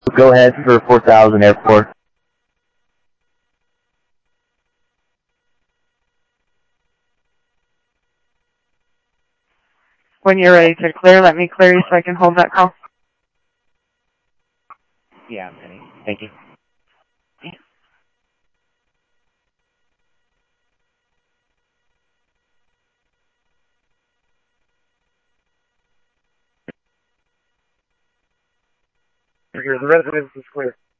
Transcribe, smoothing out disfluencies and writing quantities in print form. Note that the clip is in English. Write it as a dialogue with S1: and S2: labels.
S1: Go ahead for 4000 airport.
S2: When you're ready to clear, let me clear you so I can hold that call.
S1: Yeah, I'm ready. Thank you.
S3: The residence is clear.